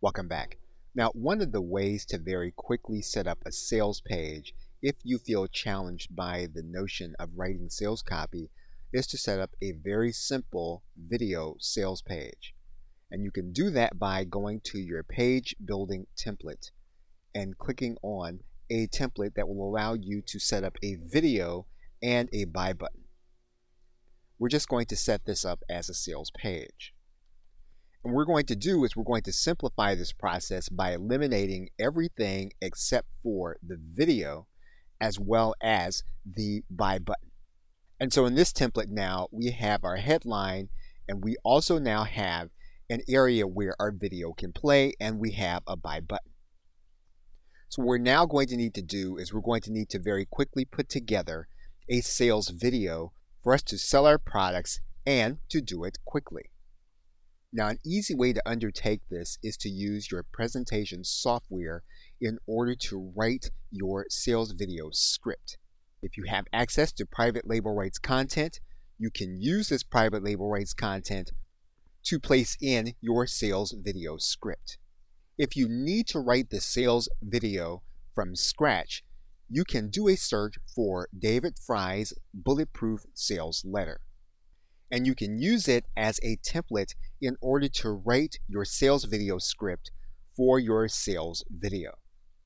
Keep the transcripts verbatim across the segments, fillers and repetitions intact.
Welcome back. Now, one of the ways to very quickly set up a sales page if you feel challenged by the notion of writing sales copy is to set up a very simple video sales page. And you can do that by going to your page building template and clicking on a template that will allow you to set up a video and a buy button. We're just going to set this up as a sales page. And what we're going to do is we're going to simplify this process by eliminating everything except for the video as well as the buy button. And so in this template now we have our headline, and we also now have an area where our video can play, and we have a buy button. So what we're now going to need to do is we're going to need to very quickly put together a sales video for us to sell our products and to do it quickly. Now, an easy way to undertake this is to use your presentation software in order to write your sales video script. If you have access to private label rights content, you can use this private label rights content to place in your sales video script. If you need to write the sales video from scratch, you can do a search for David Fry's Bulletproof Sales Letter. And you can use it as a template in order to write your sales video script for your sales video.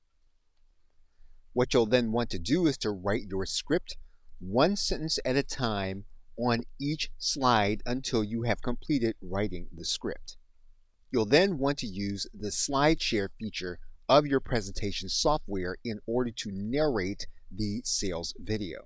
What you'll then want to do is to write your script one sentence at a time on each slide until you have completed writing the script. You'll then want to use the slide share feature of your presentation software in order to narrate the sales video.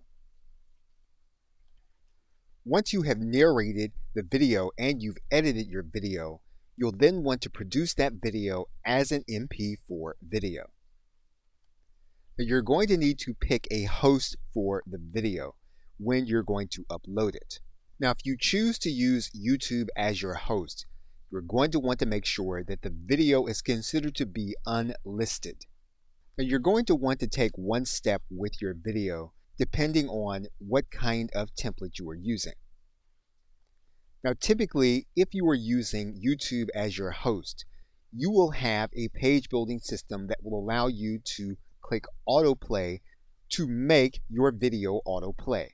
Once you have narrated the video and you've edited your video, you'll then want to produce that video as an M P four video. Now, you're going to need to pick a host for the video when you're going to upload it. Now, if you choose to use YouTube as your host, you're going to want to make sure that the video is considered to be unlisted. Now, you're going to want to take one step with your video depending on what kind of template you are using. Now, typically, if you are using YouTube as your host, you will have a page building system that will allow you to click autoplay to make your video autoplay.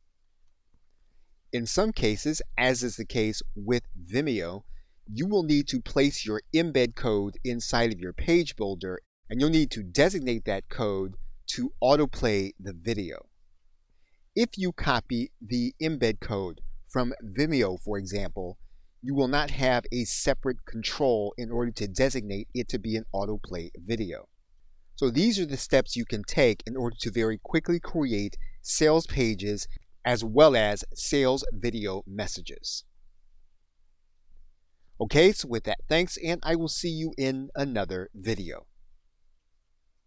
In some cases, as is the case with Vimeo, you will need to place your embed code inside of your page builder, and you'll need to designate that code to autoplay the video. If you copy the embed code from Vimeo, for example, you will not have a separate control in order to designate it to be an autoplay video. So these are the steps you can take in order to very quickly create sales pages as well as sales video messages. Okay, so with that, thanks, and I will see you in another video.